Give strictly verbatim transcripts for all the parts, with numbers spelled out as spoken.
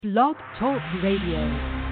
Blog Talk Radio.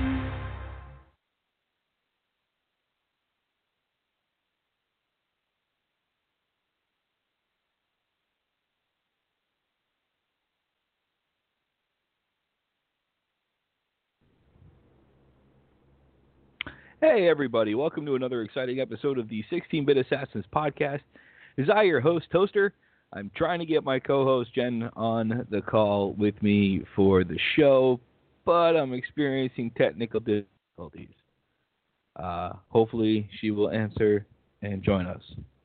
Hey everybody, welcome to another exciting episode of the sixteen-Bit Assassins podcast. As I, your host, Toaster, I'm trying to get my co-host Jen on the call with me for the show, but I'm experiencing technical difficulties. Uh, hopefully she will answer and join us.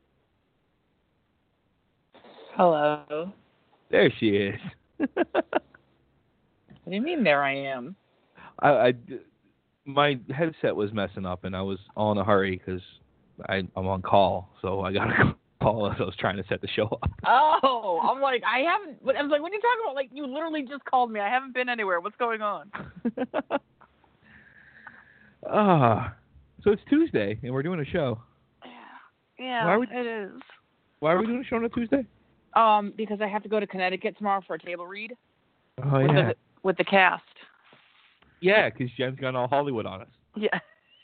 Hello. There she is. What do you mean there I am? I, I, my headset was messing up, and I was all in a hurry because I'm on call, so I got to call as I was trying to set the show up. Oh, I'm like, I haven't, I was like, what are you talking about? Like, you literally just called me. I haven't been anywhere. What's going on? Ah, uh, so it's Tuesday, and we're doing a show. Yeah, why are we, it is. Why are we doing a show on a Tuesday? Um, because I have to go to Connecticut tomorrow for a table read. Oh, with yeah. The, with the cast. Yeah, because Jen's gone all Hollywood on us. Yeah.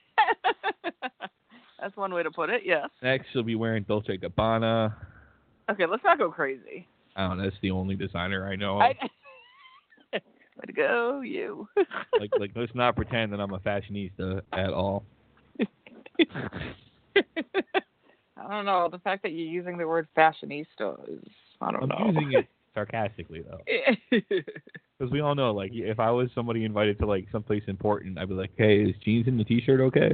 That's one way to put it, yes. Next, she'll be wearing Dolce and Gabbana. Okay, let's not go crazy. I don't know. That's the only designer I know of. I, way to go, you. like, like, let's not pretend that I'm a fashionista at all. I don't know. The fact that you're using the word fashionista is, I don't I'm know. I'm using it sarcastically, though. Because we all know, like, if I was somebody invited to, like, someplace important, I'd be like, hey, is jeans in the T-shirt okay?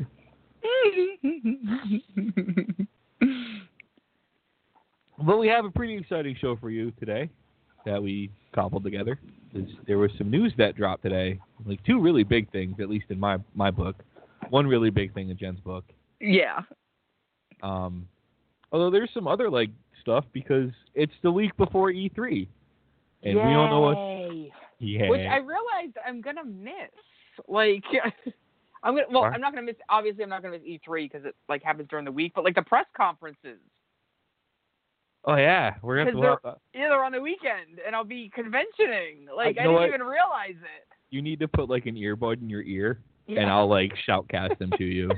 Well, we have a pretty exciting show for you today that we cobbled together. There was some news that dropped today, like two really big things, at least in my, my book. One really big thing in Jen's book. Yeah. Um, although there's some other, like, stuff because it's the week before E three. And Yay. we all know what... Yeah. Which I realized I'm going to miss. Like... I'm gonna. Well, What? I'm not gonna miss. Obviously, I'm not gonna miss E three because it like happens during the week. But like the press conferences. Oh yeah, we're gonna. Because Have to, they're either on the weekend, and I'll be conventioning. Like I I know didn't what? even realize it. You need to put like an earbud in your ear, Yeah. and I'll like shoutcast them to you.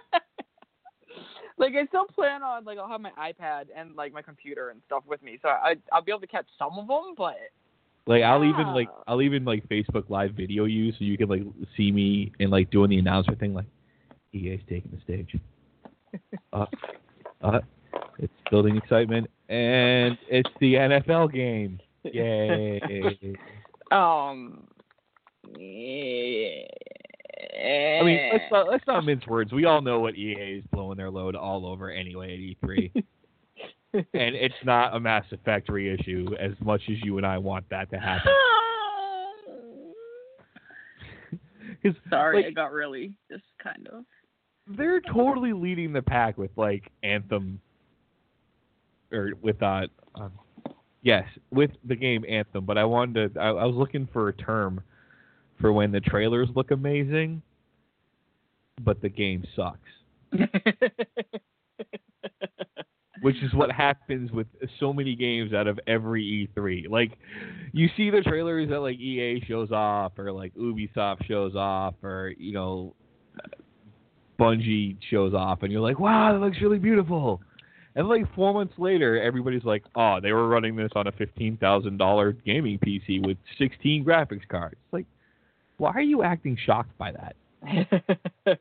Like I still plan on like I'll have my iPad and like my computer and stuff with me, so I I'll be able to catch some of them, but. Like yeah. I'll even like I'll even like Facebook Live video you so you can like see me and like doing the announcer thing like E A's taking the stage. uh, uh, it's building excitement and it's the N F L game. Yay! um. Yeah. I mean, let's not, let's not mince words. We all know what E A is blowing their load all over anyway at E three. And it's not a Mass Effect reissue as much as you and I want that to happen. Sorry, like, I got really just kind of. They're totally leading the pack with like Anthem, or with uh, um, yes, with the game Anthem. But I wanted to. I, I was looking for a term for when the trailers look amazing, but the game sucks. Which is what happens with so many games out of every E three. Like, you see the trailers that, like, E A shows off, or, like, Ubisoft shows off, or, you know, Bungie shows off, and you're like, wow, that looks really beautiful. And, like, four months later, everybody's like, oh, they were running this on a fifteen thousand dollars gaming P C with sixteen graphics cards. It's like, why are you acting shocked by that?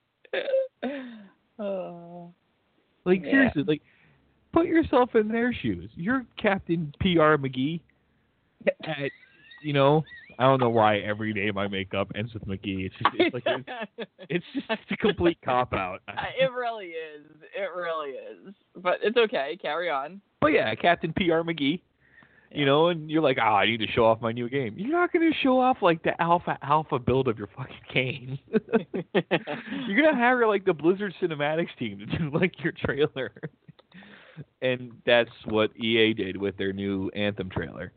oh. Like, Yeah. seriously, like, put yourself in their shoes. You're Captain P R McGee. At, you know, I don't know why every day my makeup ends with McGee. It's just, it's like, it's, it's just a complete cop out. It really is. It really is. But it's okay. Carry on. But yeah, Captain P R McGee. Yeah. You know, and you're like, ah, oh, I need to show off my new game. You're not going to show off like the alpha alpha build of your fucking game. You're going to hire like the Blizzard Cinematics team to do like your trailer. And that's what E A did with their new Anthem trailer.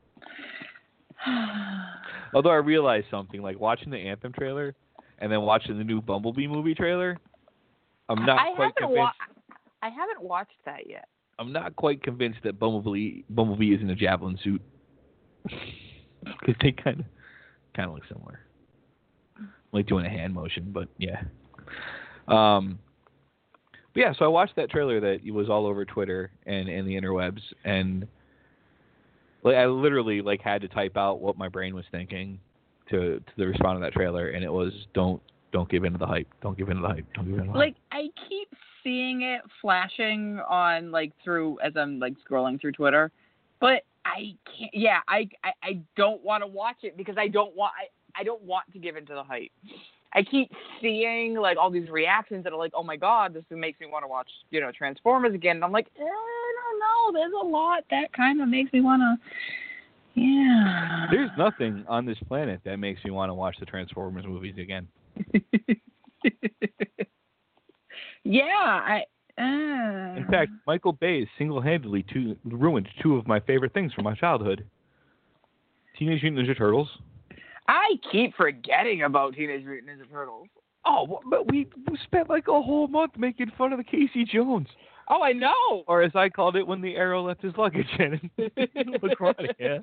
Although I realized something, like watching the Anthem trailer and then watching the new Bumblebee movie trailer, I'm not I quite haven't convinced. wa- I haven't watched that yet. I'm not quite convinced that Bumblebee Bumblebee is in a javelin suit because they kind of kind of looks similar. Like doing a hand motion, but yeah. Um, but yeah, so I watched that trailer that was all over Twitter and, and the interwebs, and like I literally like had to type out what my brain was thinking to to the respond to that trailer, and it was don't don't give in to the hype, don't give in to the hype, don't give in to the Like hype. I keep seeing it flashing on like through as I'm like scrolling through Twitter, but I can't. Yeah, I I, I don't want to watch it because I don't want I, I don't want to give into the hype. I keep seeing like all these reactions that are like, oh my god, this makes me want to watch, you know, Transformers again. And I'm like, eh, I don't know. There's a lot that kind of makes me want to. Yeah. There's nothing on this planet that makes me want to watch the Transformers movies again. Yeah, I. Uh... In fact, Michael Bay has single-handedly two, ruined two of my favorite things from my childhood: Teenage Mutant Ninja Turtles. I keep forgetting about Teenage Mutant Ninja Turtles. Oh, but we spent like a whole month making fun of the Casey Jones. Oh, I know. Or as I called it, when the Arrow left his luggage in LaGuardia.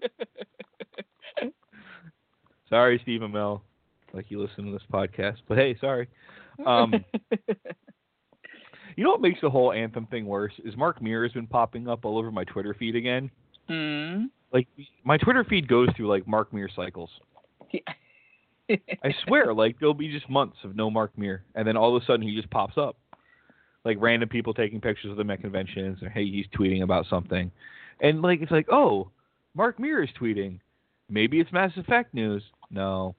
Sorry, Steve Amell, like you listen to this podcast, but hey, sorry. Um, you know what makes the whole Anthem thing worse is Mark Mir has been popping up all over my Twitter feed again. Mm. Like my Twitter feed goes through like Mark Mir cycles. I swear, like there'll be just months of no Mark Mir, and then all of a sudden he just pops up, like random people taking pictures of them at conventions, or hey, he's tweeting about something, and like it's like, oh, Mark Mir is tweeting, maybe it's Mass Effect news. No,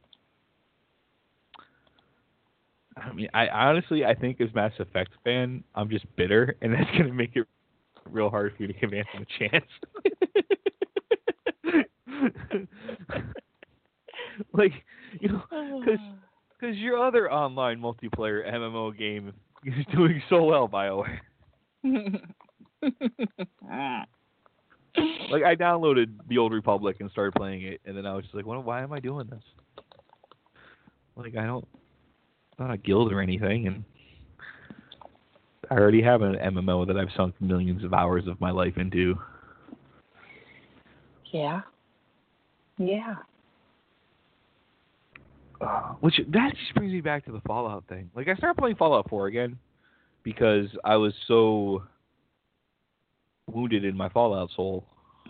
I mean, I honestly, I think as Mass Effect fan, I'm just bitter, and that's gonna make it real hard for you to give Anthem a chance. Like, you know, because because your other online multiplayer M M O game is doing so well, BioWare. Like, I downloaded The Old Republic and started playing it, and then I was just like, well, why am I doing this? Like, I don't, I'm not a guild or anything, and I already have an M M O that I've sunk millions of hours of my life into. Yeah. Yeah. Uh, which that just brings me back to the Fallout thing. Like I started playing Fallout four again because I was so wounded in my Fallout soul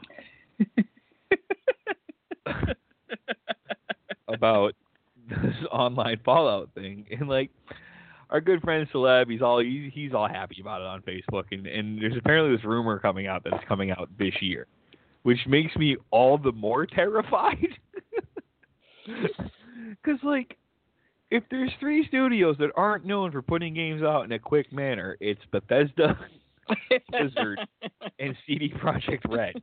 about this online Fallout thing, and like our good friend Celeb, he's all he's, he's all happy about it on Facebook, and and there's apparently this rumor coming out that it's coming out this year, which makes me all the more terrified. Because, like, if there's three studios that aren't known for putting games out in a quick manner, it's Bethesda, Blizzard, and C D Projekt Red.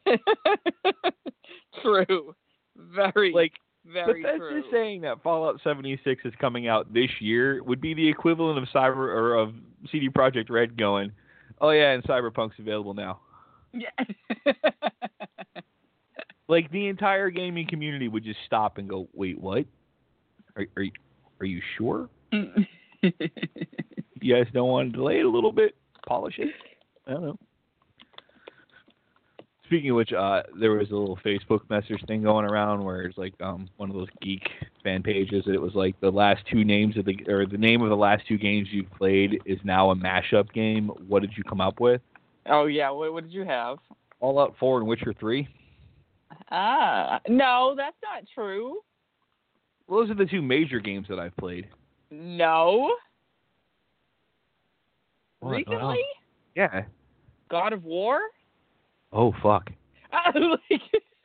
True. Very, like, very Bethesda true. saying that Fallout seventy-six is coming out this year would be the equivalent of Cyber or of C D Projekt Red going, oh, yeah, and Cyberpunk's available now. Yeah. Like, the entire gaming community would just stop and go, wait, what? Are, are, you, are you sure? You guys don't want to delay it a little bit? Polish it? I don't know. Speaking of which, uh, there was a little Facebook message thing going around where it's like um, one of those geek fan pages, and it was like the last two names of the, or the name of the last two games you've played is now a mashup game. What did you come up with? Oh, yeah. What, what did you have? Fallout four and Witcher three. Ah, no, that's not true. Well, those are the two major games that I've played. No. What? Recently? Well, yeah. God of War? Oh, fuck. like...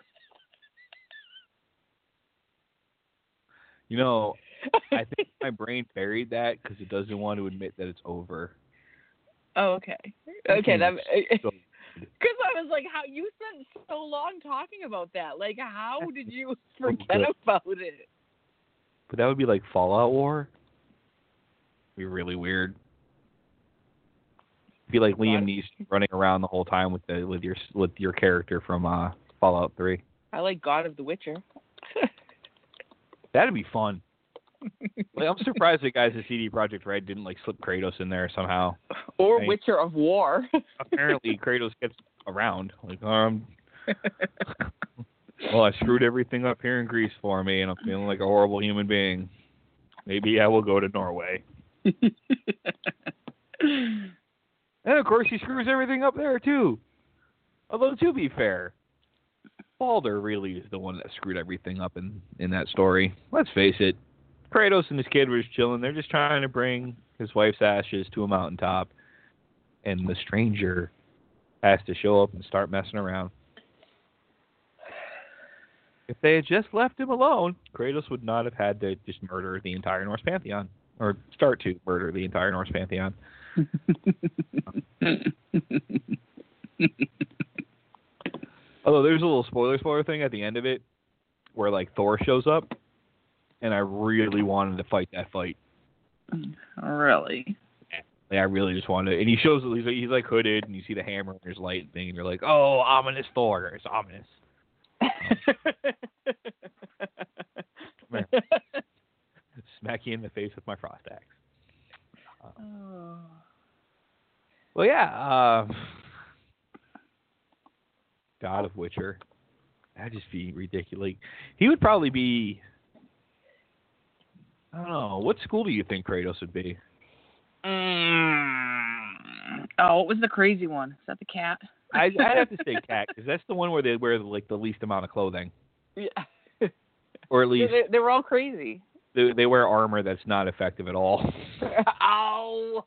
You know, I think my brain buried that because it doesn't want to admit that it's over. Oh, okay. Okay, that... So Because I was like, how you spent so long talking about that. Like, how did you forget good. about it? But that would be like Fallout War. It'd be really weird. It'd be like Liam Neeson running around the whole time with the with your with your character from uh, Fallout three. I like God of the Witcher. That'd be fun. Like, I'm surprised the guys at C D Projekt Red didn't like slip Kratos in there somehow. Or I mean, Witcher of War. apparently Kratos gets around. Like, um, Well, I screwed everything up here in Greece for me, and I'm feeling like a horrible human being. Maybe I will go to Norway. And, of course, he screws everything up there, too. Although, to be fair, Baldur really is the one that screwed everything up in, in that story. Let's face it. Kratos and his kid were just chilling. They're just trying to bring his wife's ashes to a mountaintop. And the stranger has to show up and start messing around. If they had just left him alone, Kratos would not have had to just murder the entire Norse pantheon. Or start to murder the entire Norse pantheon. Although there's a little spoiler spoiler thing at the end of it where like Thor shows up and I really wanted to fight that fight. Really? Like, I really just wanted to. And he shows he's like, he's like hooded and you see the hammer and there's light thing and you're like, oh, ominous Thor. It's ominous. Um, smack you in the face with my frost axe. Uh, Oh. Well, yeah. Uh, God of Witcher. That'd just be ridiculous. He would probably be. I don't know. What school do you think Kratos would be? Mm. Oh, what was the crazy one? Is that the cat? I, I'd have to say cat because that's the one where they wear like the least amount of clothing, Yeah. or at least They, they were all crazy. they, they wear armor that's not effective at all. Ow.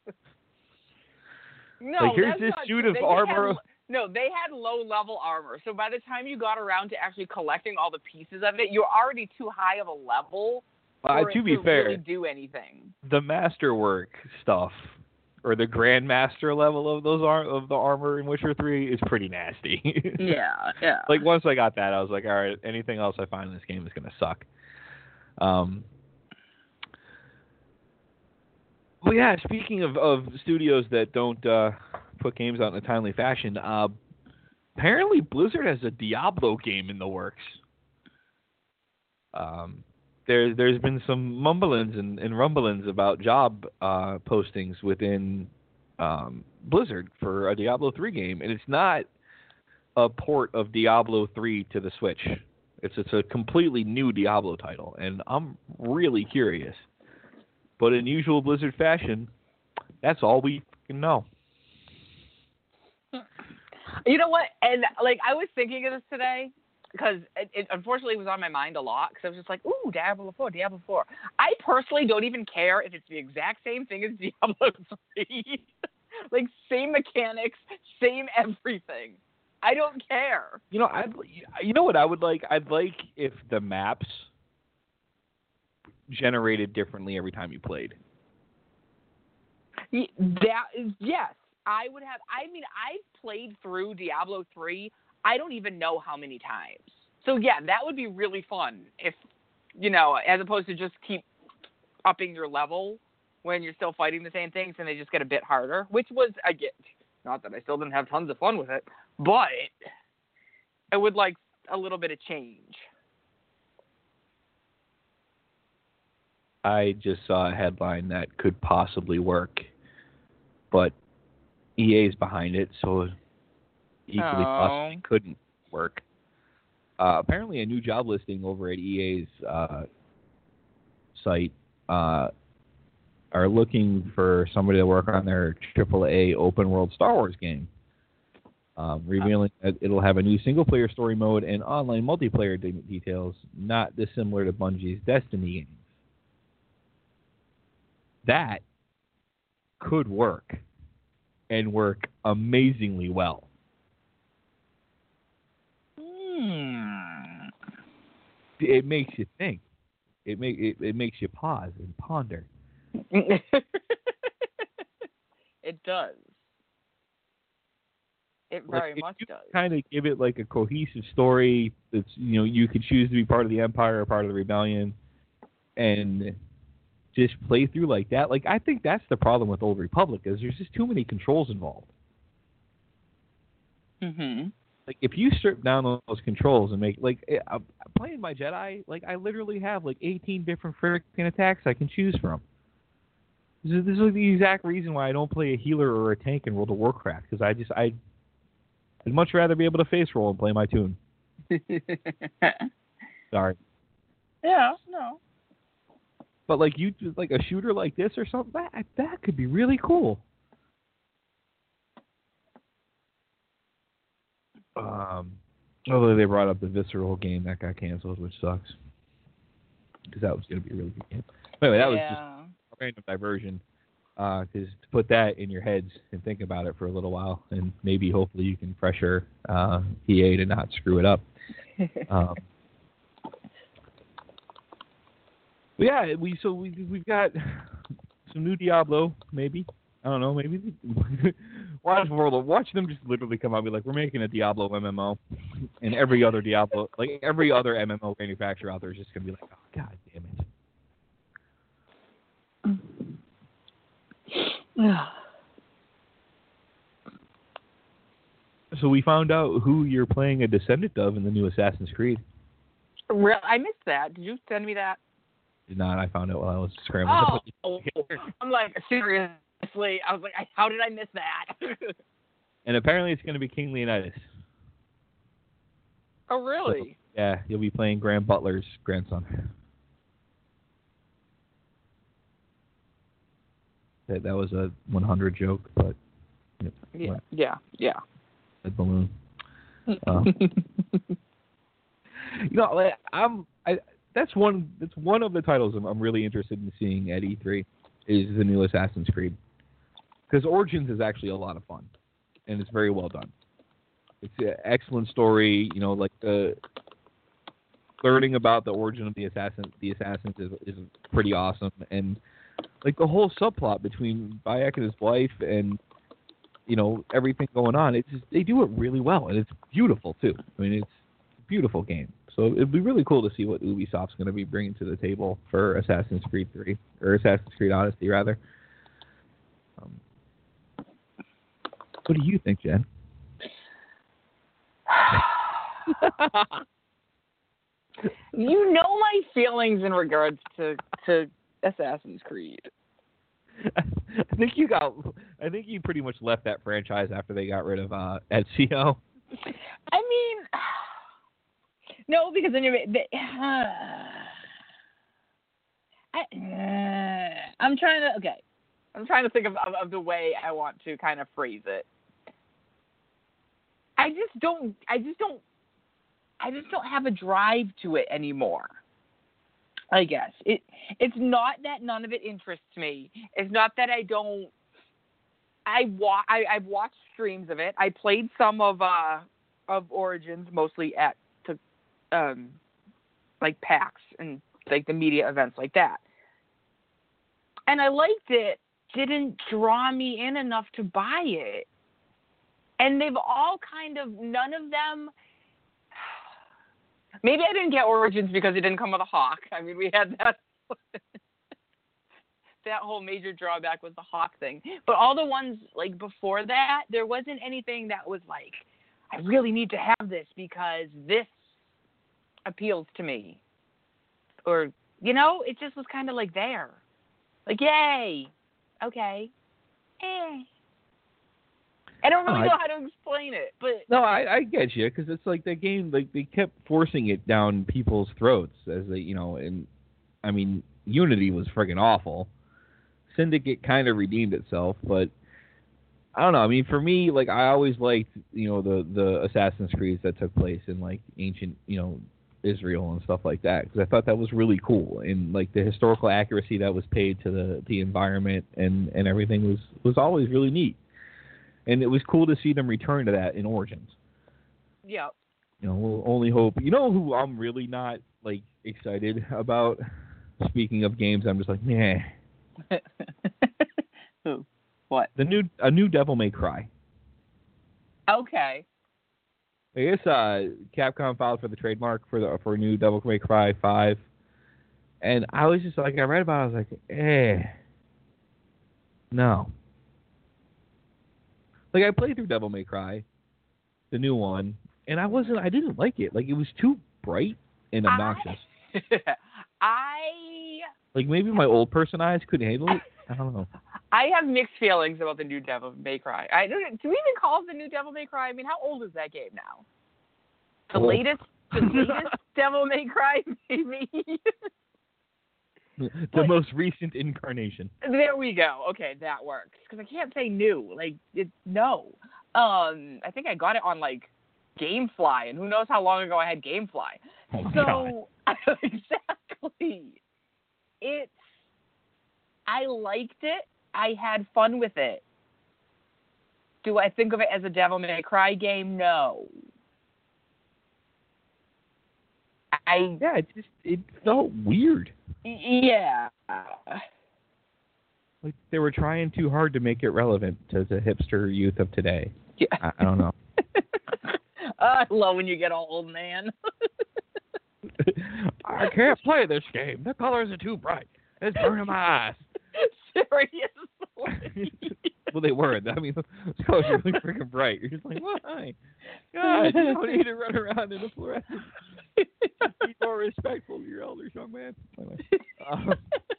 No, Like, here's that's this not suit true. of They armor. Had, no, they had low-level armor. So by the time you got around to actually collecting all the pieces of it, you're already too high of a level Uh, for to it be to fair, really do anything. the masterwork stuff, or the grandmaster level of those ar- of the armor in Witcher three is pretty nasty. Yeah, yeah. Like once I got that, I was like, all right, anything else I find in this game is gonna suck. Um. Well, yeah. Speaking of, of studios that don't uh, put games out in a timely fashion, uh, apparently Blizzard has a Diablo game in the works. Um. There, there's been some mumblings and, and rumblings about job uh, postings within um, Blizzard for a Diablo three game, and it's not a port of Diablo three to the Switch. It's it's a completely new Diablo title, and I'm really curious. But in usual Blizzard fashion, that's all we can know. You know what? And like I was thinking of this today. Because it, it unfortunately was on my mind a lot. Because I was just like, ooh, Diablo four, Diablo four. I personally don't even care if it's the exact same thing as Diablo three. Like, same mechanics, same everything. I don't care. You know, I you know what I would like? I'd like if the maps generated differently every time you played. That is, yes. I would have, I mean, I've played through Diablo three I don't even know how many times. So, yeah, that would be really fun if, you know, as opposed to just keep upping your level when you're still fighting the same things and they just get a bit harder, which was, I get, not that I still didn't have tons of fun with it, but I would like a little bit of change. I just saw a headline that could possibly work, but E A's behind it, so equally Oh. possibly couldn't work. Uh, apparently, a new job listing over at E A's uh, site uh, are looking for somebody to work on their triple A open world Star Wars game, um, revealing that it'll have a new single player story mode and online multiplayer de- details, not dissimilar to Bungie's Destiny games. That could work and work amazingly well. Hmm. It makes you think. It make it, it makes you pause and ponder. It does. It very like, much you does. Kind of give it like a cohesive story that's, you know, you could choose to be part of the Empire or part of the Rebellion, and just play through like that. Like, I think that's the problem with Old Republic, is there's just too many controls involved. Mm-hmm. Like, if you strip down those controls and make, like, uh, playing my Jedi, like, I literally have, like, eighteen different freaking attacks I can choose from. This is, this is the exact reason why I don't play a healer or a tank in World of Warcraft, because I just, I, I'd much rather be able to face roll and play my tune. Sorry. Yeah, no. But like you, like a shooter like this or something, that that could be really cool. Um, although they brought up the Visceral game that got canceled, which sucks, because that was going to be a really good game. But anyway, that yeah. was just a random diversion. Because uh, to put that in your heads and think about it for a little while, and maybe hopefully you can pressure uh, E A to not screw it up. um, but yeah, we so we we've got some new Diablo, maybe. I don't know, maybe watch World of, watch them just literally come out and be like, we're making a Diablo M M O, and every other Diablo, like every other M M O manufacturer out there is just gonna be like, oh god damn it. So we found out who you're playing a descendant of in the new Assassin's Creed. Real, I missed that. Did you send me that? Did not. I found out while I was scrambling. Oh, I'm like, seriously. I was like, how did I miss that? And apparently it's going to be King Leonidas. Oh, really? So, yeah, you'll be playing Graham Butler's grandson. That that was a one hundred joke, but you know, yeah, what? yeah, yeah. A balloon. Um, you know, I'm I. That's one. That's one of the titles I'm, I'm really interested in seeing at E three is the new Assassin's Creed, because Origins is actually a lot of fun, and it's very well done. It's an excellent story. You know, like the learning about the origin of the assassin, the assassins is is pretty awesome, and like the whole subplot between Bayek and his wife, and you know everything going on. It's just, they do it really well, and it's beautiful too. I mean, it's a beautiful game. So it'd be really cool to see what Ubisoft's going to be bringing to the table for Assassin's Creed three, or Assassin's Creed Odyssey, rather. Um, what do you think, Jen? You know my feelings in regards to, to Assassin's Creed. I think you got. I think you pretty much left that franchise after they got rid of uh, Ezio. I mean. No, because then you're. They, uh, I, uh, I'm trying to. Okay, I'm trying to think of, of of the way I want to kind of phrase it. I just don't. I just don't. I just don't have a drive to it anymore. I guess it. It's not that none of it interests me. It's not that I don't. I wa- I I've watched streams of it. I played some of uh of Origins, mostly at. Um, like PAX and like the media events like that. And I liked it, didn't draw me in enough to buy it. And they've all kind of, none of them, maybe I didn't get Origins because it didn't come with a Hawk. I mean, we had that, that whole major drawback was the Hawk thing. But all the ones like before that, there wasn't anything that was like, I really need to have this because this appeals to me, or you know, it just was kind of like there, like yay, okay, eh. I don't really no, know I, how to explain it, but no, I, I get you, because it's like the game, like they kept forcing it down people's throats as they, you know, and I mean, Unity was friggin' awful. Syndicate kind of redeemed itself, but I don't know. I mean, for me, like I always liked, you know, the the Assassin's Creeds that took place in like ancient, you know, Israel and stuff like that, because I thought that was really cool, and like the historical accuracy that was paid to the the environment and and everything was was always really neat, and it was cool to see them return to that in Origins. yeah. You know, we'll only hope. You know who I'm really not like excited about? Speaking of games, I'm just like, nah. Who? What? The new a new Devil May Cry. Okay. I guess uh, Capcom filed for the trademark for the for new Devil May Cry five, and I was just like, I read about it, I was like, eh, no. Like I played through Devil May Cry, the new one, and I wasn't, I didn't like it. Like it was too bright and obnoxious. I, I like maybe my old person eyes couldn't handle it. I don't know. I have mixed feelings about the new Devil May Cry. I don't. Do we even call it the new Devil May Cry? I mean, how old is that game now? The Old. latest the latest Devil May Cry, maybe. The But- most recent incarnation. There we go. Okay, that works. Because I can't say new. Like, it's no. Um, I think I got it on, like, GameFly, and who knows how long ago I had GameFly. Oh my So, exactly. It's, I liked it. I had fun with it. Do I think of it as a Devil May Cry game? No. I, Yeah, it just it felt weird. yeah. Like they were trying too hard to make it relevant to the hipster youth of today. Yeah. I, I don't know. I love when you get old, man. I can't play this game. The colors are too bright. It's burning my eyes. Seriously. Well, they were. I mean, the colors are really freaking bright. You're just like, why? God, you don't need to run around in a fluorescent. Be more respectful of your elders, young man. Anyway, um,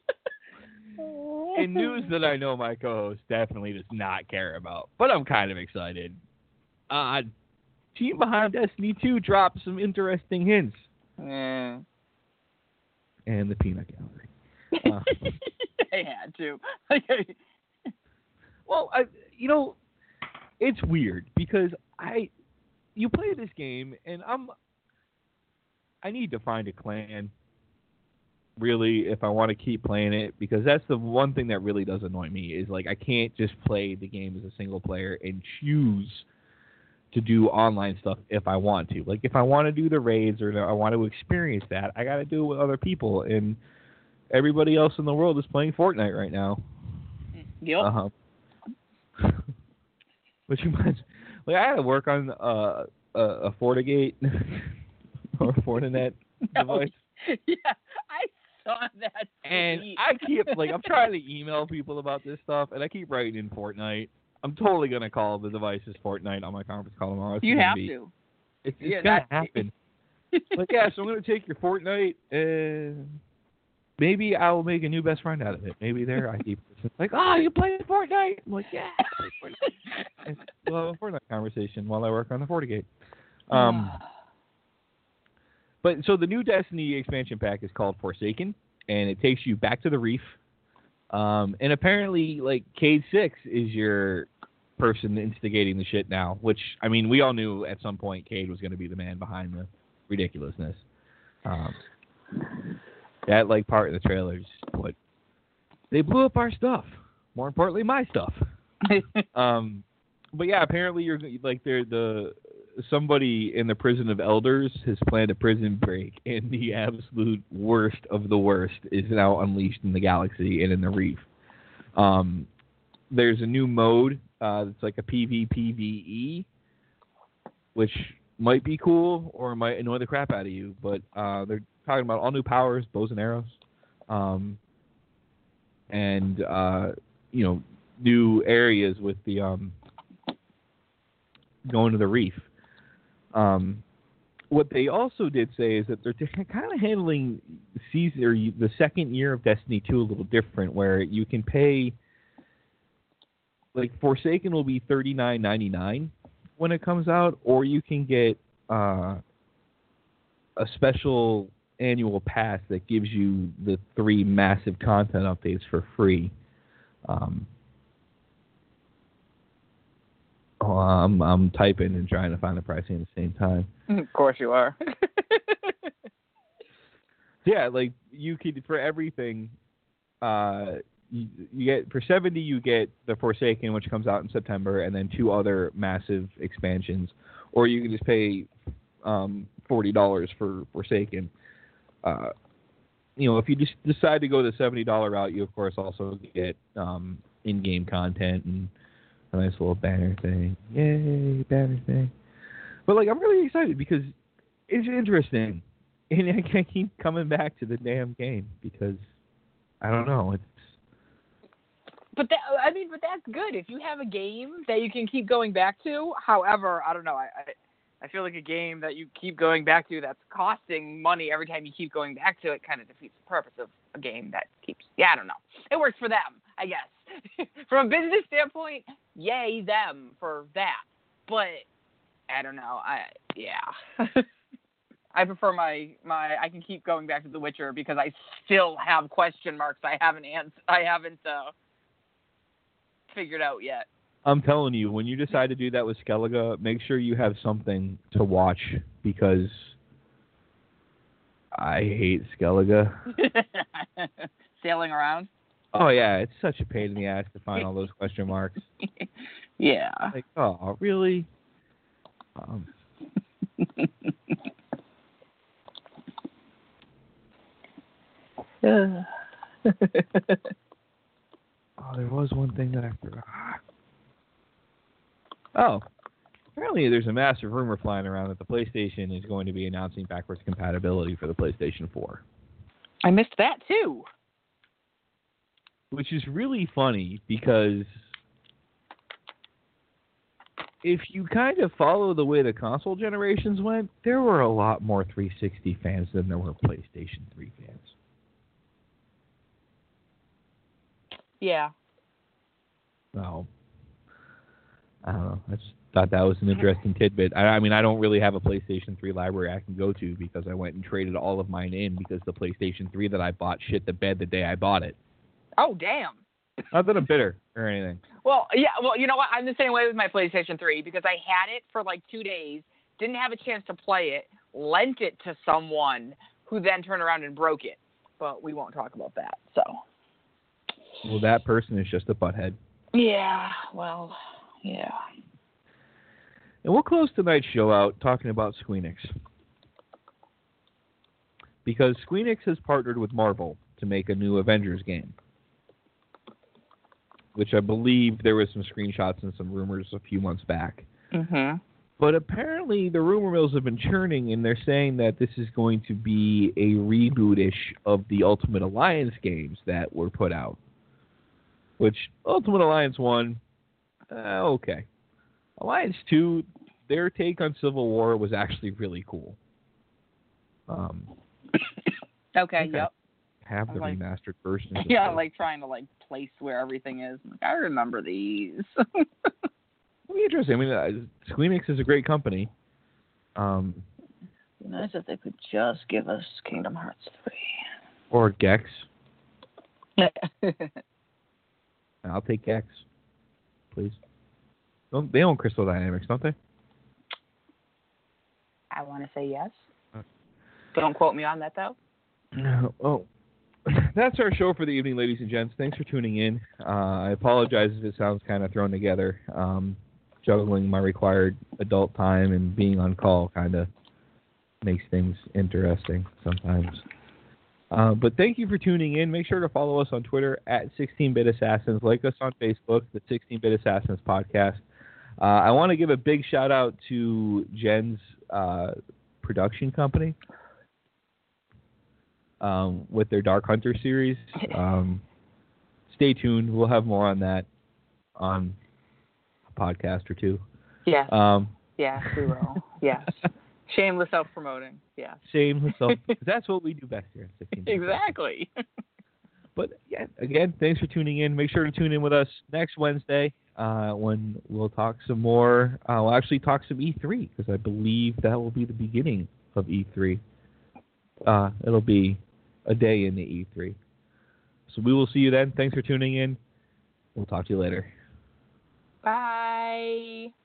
in news that I know my co-host definitely does not care about, but I'm kind of excited. Uh, team behind Destiny two dropped some interesting hints. Yeah. And the peanut gallery. Uh, I had to. well, I, you know, it's weird because I, you play this game and I'm, I need to find a clan. Really, if I want to keep playing it, because that's the one thing that really does annoy me is like I can't just play the game as a single player and choose to do online stuff if I want to. Like if I want to do the raids or I want to experience that, I got to do it with other people, and everybody else in the world is playing Fortnite right now. Yep. Uh-huh. Which reminds, like I had to work on uh, a, a FortiGate or a Fortinet No. device. Yeah, I saw that. And tweet. I keep, like, I'm trying to email people about this stuff, and I keep writing in Fortnite. I'm totally going to call the devices Fortnite on my conference call tomorrow. It's You gonna have be, to. It's, it's Yeah, going to that- happen. Like, yeah, so I'm going to take your Fortnite, and maybe I will make a new best friend out of it. Maybe there I keep like, oh, you play Fortnite? I'm like, yeah, I play Fortnite. And we'll have a Fortnite conversation while I work on the FortiGate. Um, but so the new Destiny expansion pack is called Forsaken, and it takes you back to the Reef. Um, and apparently, like, Cade Six is your person instigating the shit now, which, I mean, we all knew at some point Cade was going to be the man behind the ridiculousness. Um, that, like, part of the trailer is what they blew up our stuff. More importantly, my stuff. um, but yeah, apparently you're like they're the somebody in the prison of elders has planned a prison break, and the absolute worst of the worst is now unleashed in the galaxy and in the Reef. Um, there's a new mode uh, that's like a PvPvE, which might be cool or might annoy the crap out of you, but uh, they're talking about all new powers, bows and arrows, um, and uh, you know, new areas with the um, going to the Reef. Um, what they also did say is that they're kind of handling season or the second year of Destiny two a little different, where you can pay, like Forsaken will be thirty-nine ninety-nine when it comes out, or you can get uh, a special annual pass that gives you the three massive content updates for free. Um, oh, I'm I'm typing and trying to find the pricing at the same time. Of course you are. Yeah, like you could for everything. Uh, you, you get for seventy, you get the Forsaken, which comes out in September, and then two other massive expansions. Or you can just pay um, forty dollars for Forsaken. Uh, you know, if you just decide to go the seventy dollar route, you of course also get um, in-game content and a nice little banner thing. Yay, banner thing. But like, I'm really excited because it's interesting, and I can't keep coming back to the damn game because I don't know. It's But that, I mean, but that's good. If you have a game that you can keep going back to, however, I don't know. I, I, I feel like a game that you keep going back to that's costing money every time you keep going back to it kind of defeats the purpose of a game that keeps. Yeah, I don't know. It works for them, I guess. From a business standpoint, yay them for that. But I don't know. I yeah. I prefer my, my, I can keep going back to The Witcher because I still have question marks I haven't ans- I haven't uh, figured out yet. I'm telling you, when you decide to do that with Skellige, make sure you have something to watch because I hate Skellige. Sailing around? Oh, yeah, it's such a pain in the ass to find all those question marks. Yeah. Like, oh, really? Um, oh, oh, there was one thing that I forgot. Oh, apparently there's a massive rumor flying around that the PlayStation is going to be announcing backwards compatibility for the PlayStation four. I missed that too. Which is really funny because if you kind of follow the way the console generations went, there were a lot more three sixty fans than there were PlayStation three fans. Yeah. So, I don't know. I just thought that was an interesting tidbit. I, I mean, I don't really have a PlayStation three library I can go to because I went and traded all of mine in because the PlayStation three that I bought shit the bed the day I bought it. Oh, damn. Not that I'm bitter or anything. Well, yeah, well, you know what? I'm the same way with my PlayStation three because I had it for like two days, didn't have a chance to play it, lent it to someone who then turned around and broke it. But we won't talk about that, so. Well, that person is just a butthead. Yeah, well, yeah. And we'll close tonight's show out talking about Squeenix. Because Squeenix has partnered with Marvel to make a new Avengers game. Which I believe there was some screenshots and some rumors a few months back. Mm-hmm. But apparently the rumor mills have been churning, and they're saying that this is going to be a reboot-ish of the Ultimate Alliance games that were put out. Which, Ultimate Alliance one, uh, okay. Alliance two, their take on Civil War was actually really cool. Um, okay, yep. I have the like, remastered version. Yeah, like trying to like place where everything is. Like, I remember these. It'll be interesting. I mean, uh, Squeenix is a great company. Um, It'd be nice if they could just give us Kingdom Hearts three. Or Gex. I'll take Gex, please. Don't, they own Crystal Dynamics, don't they? I want to say yes. Okay. Don't quote me on that, though. No. Oh, that's our show for the evening, ladies and gents. Thanks for tuning in. Uh, I apologize if it sounds kind of thrown together. Um, juggling my required adult time and being on call kind of makes things interesting sometimes. Uh, but thank you for tuning in. Make sure to follow us on Twitter at sixteen-Bit Assassins. Like us on Facebook, the sixteen-Bit Assassins podcast. Uh, I want to give a big shout out to Jen's uh, production company um, with their Dark Hunter series. Um, stay tuned. We'll have more on that on a podcast or two. Yeah. Um, yes, we will. Yes. Shameless self-promoting. Yeah. Shameless self. That's what we do best here at sixteen. Exactly. But yeah, again, thanks for tuning in. Make sure to tune in with us next Wednesday uh, when we'll talk some more. Uh, we'll actually talk some E three because I believe that will be the beginning of E three. Uh, it'll be a day in the E three. So we will see you then. Thanks for tuning in. We'll talk to you later. Bye.